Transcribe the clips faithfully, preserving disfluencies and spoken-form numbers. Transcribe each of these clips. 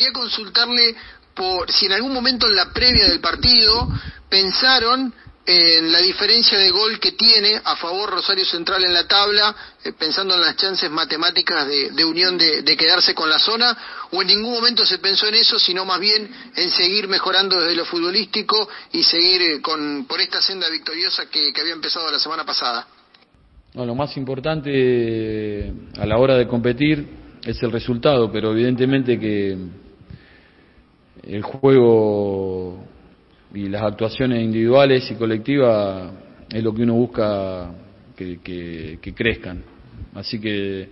quería consultarle por si en algún momento en la previa del partido pensaron en la diferencia de gol que tiene a favor Rosario Central en la tabla, eh, pensando en las chances matemáticas de, de Unión de, de quedarse con la zona, o en ningún momento se pensó en eso, sino más bien en seguir mejorando desde lo futbolístico y seguir eh, con por esta senda victoriosa que, que había empezado la semana pasada. No, lo más importante eh, a la hora de competir es el resultado, pero evidentemente que el juego y las actuaciones individuales y colectivas es lo que uno busca que, que, que crezcan. Así que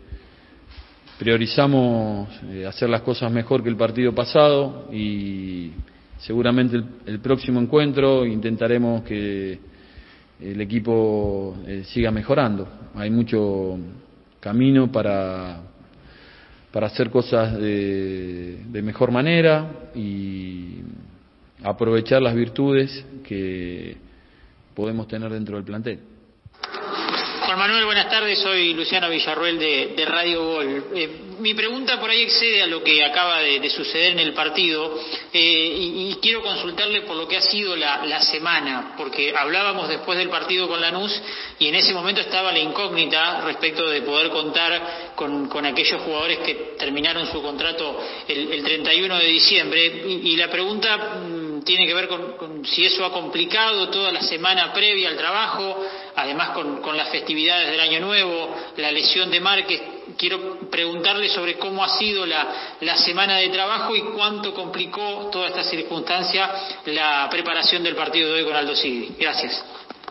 priorizamos eh, hacer las cosas mejor que el partido pasado y seguramente el, el próximo encuentro intentaremos que el equipo eh, siga mejorando. Hay mucho camino para, para hacer cosas de, de mejor manera y aprovechar las virtudes que podemos tener dentro del plantel. Juan Manuel, buenas tardes, soy Luciano Villarruel de, de Radio Gol. Eh, mi pregunta por ahí excede a lo que acaba de, de suceder en el partido eh, y, y quiero consultarle por lo que ha sido la, la semana, porque hablábamos después del partido con Lanús y en ese momento estaba la incógnita respecto de poder contar con, con aquellos jugadores que terminaron su contrato el, el treinta y uno de diciembre y, y la pregunta mmm, tiene que ver con, con si eso ha complicado toda la semana previa al trabajo, además con, con las festividades del Año Nuevo, la lesión de Márquez. Quiero preguntarle sobre cómo ha sido la, la semana de trabajo y cuánto complicó toda esta circunstancia la preparación del partido de hoy con Aldo Civi. Gracias.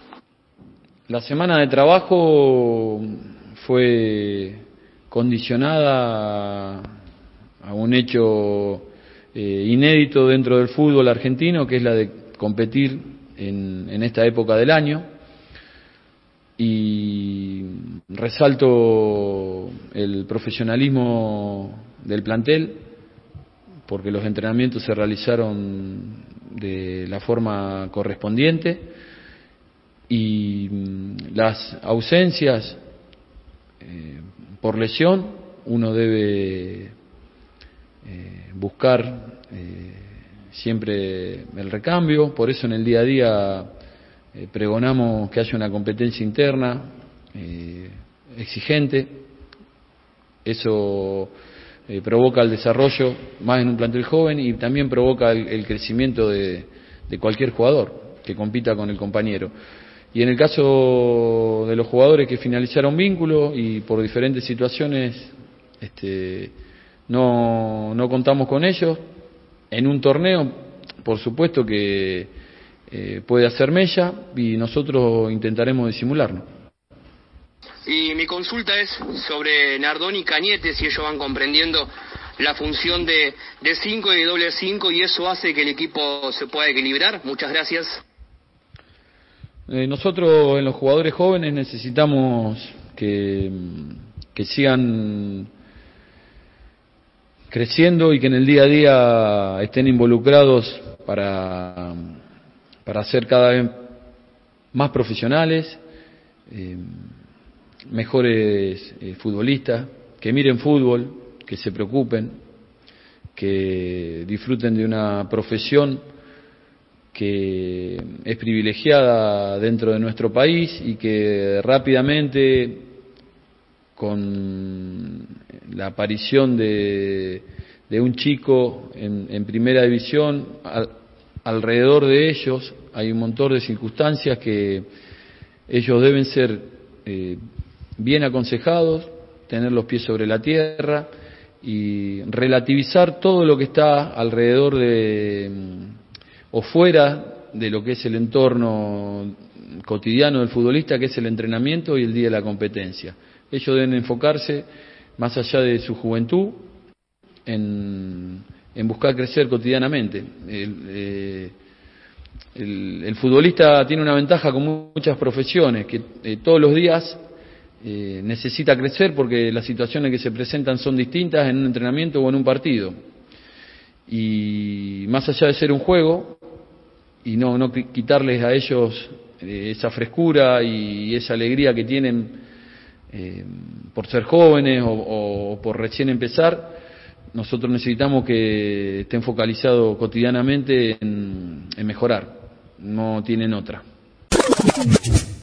La semana de trabajo fue condicionada a un hecho eh, inédito dentro del fútbol argentino, que es la de competir en, en esta época del año. Y resalto el profesionalismo del plantel, porque los entrenamientos se realizaron de la forma correspondiente y las ausencias eh, por lesión uno debe eh, buscar eh, siempre el recambio. Por eso en el día a día Eh, pregonamos que haya una competencia interna eh, exigente. Eso eh, provoca el desarrollo más en un plantel joven y también provoca el, el crecimiento de, de cualquier jugador que compita con el compañero. Y en el caso de los jugadores que finalizaron vínculo y por diferentes situaciones este, no, no contamos con ellos, en un torneo por supuesto que Eh, puede hacer mella y nosotros intentaremos disimularlo. Y mi consulta es sobre Nardón y Cañete, si ellos van comprendiendo la función de, de cinco y de doble cinco y eso hace que el equipo se pueda equilibrar. Muchas gracias. Eh, nosotros en los jugadores jóvenes necesitamos que, que sigan creciendo y que en el día a día estén involucrados para para ser cada vez más profesionales, eh, mejores eh, futbolistas, que miren fútbol, que se preocupen, que disfruten de una profesión que es privilegiada dentro de nuestro país y que rápidamente, con la aparición de, de un chico en, en primera división, al, alrededor de ellos hay un montón de circunstancias que ellos deben ser eh, bien aconsejados, tener los pies sobre la tierra y relativizar todo lo que está alrededor de o fuera de lo que es el entorno cotidiano del futbolista, que es el entrenamiento y el día de la competencia. Ellos deben enfocarse, más allá de su juventud, en en buscar crecer cotidianamente. El, eh, el, el futbolista tiene una ventaja con muchas profesiones, que eh, todos los días eh, necesita crecer porque las situaciones que se presentan son distintas en un entrenamiento o en un partido. Y más allá de ser un juego, y no, no quitarles a ellos eh, esa frescura y esa alegría que tienen eh, por ser jóvenes o, o por recién empezar, nosotros necesitamos que estén focalizados cotidianamente en, en mejorar, no tienen otra.